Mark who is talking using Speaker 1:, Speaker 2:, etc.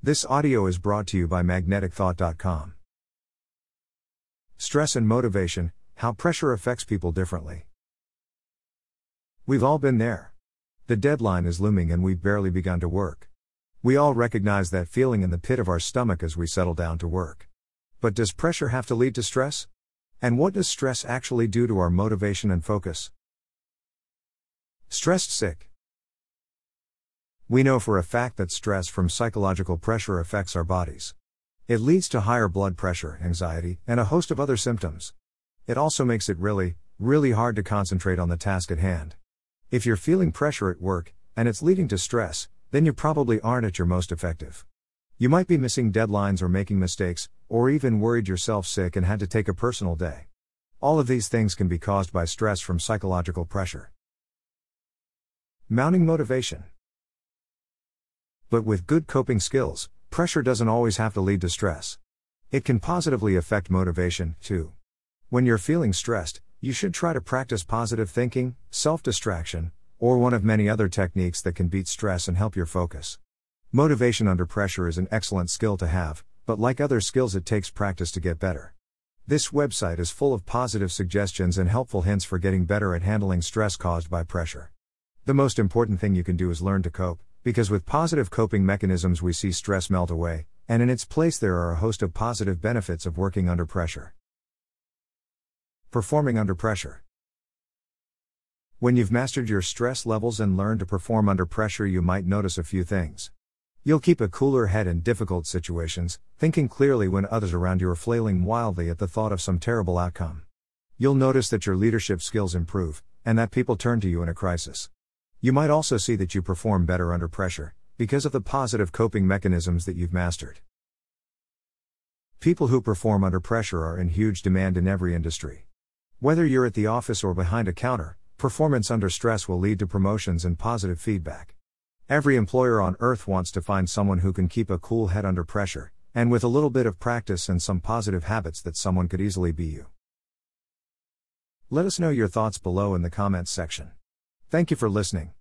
Speaker 1: This audio is brought to you by MagneticThought.com. Stress and motivation, how pressure affects people differently. We've all been there. The deadline is looming and we've barely begun to work. We all recognize that feeling in the pit of our stomach as we settle down to work. But does pressure have to lead to stress? And what does stress actually do to our motivation and focus? Stressed sick. We know for a fact that stress from psychological pressure affects our bodies. It leads to higher blood pressure, anxiety, and a host of other symptoms. It also makes it really hard to concentrate on the task at hand. If you're feeling pressure at work, and it's leading to stress, then you probably aren't at your most effective. You might be missing deadlines or making mistakes, or even worried yourself sick and had to take a personal day. All of these things can be caused by stress from psychological pressure. Mounting motivation. But with good coping skills, pressure doesn't always have to lead to stress. It can positively affect motivation, too. When you're feeling stressed, you should try to practice positive thinking, self-distraction, or one of many other techniques that can beat stress and help your focus. Motivation under pressure is an excellent skill to have, but like other skills it takes practice to get better. This website is full of positive suggestions and helpful hints for getting better at handling stress caused by pressure. The most important thing you can do is learn to cope, because with positive coping mechanisms we see stress melt away, and in its place there are a host of positive benefits of working under pressure. Performing under pressure. When you've mastered your stress levels and learned to perform under pressure, you might notice a few things. You'll keep a cooler head in difficult situations, thinking clearly when others around you are flailing wildly at the thought of some terrible outcome. You'll notice that your leadership skills improve, and that people turn to you in a crisis. You might also see that you perform better under pressure, because of the positive coping mechanisms that you've mastered. People who perform under pressure are in huge demand in every industry. Whether you're at the office or behind a counter, performance under stress will lead to promotions and positive feedback. Every employer on earth wants to find someone who can keep a cool head under pressure, and with a little bit of practice and some positive habits that someone could easily be you. Let us know your thoughts below in the comments section. Thank you for listening.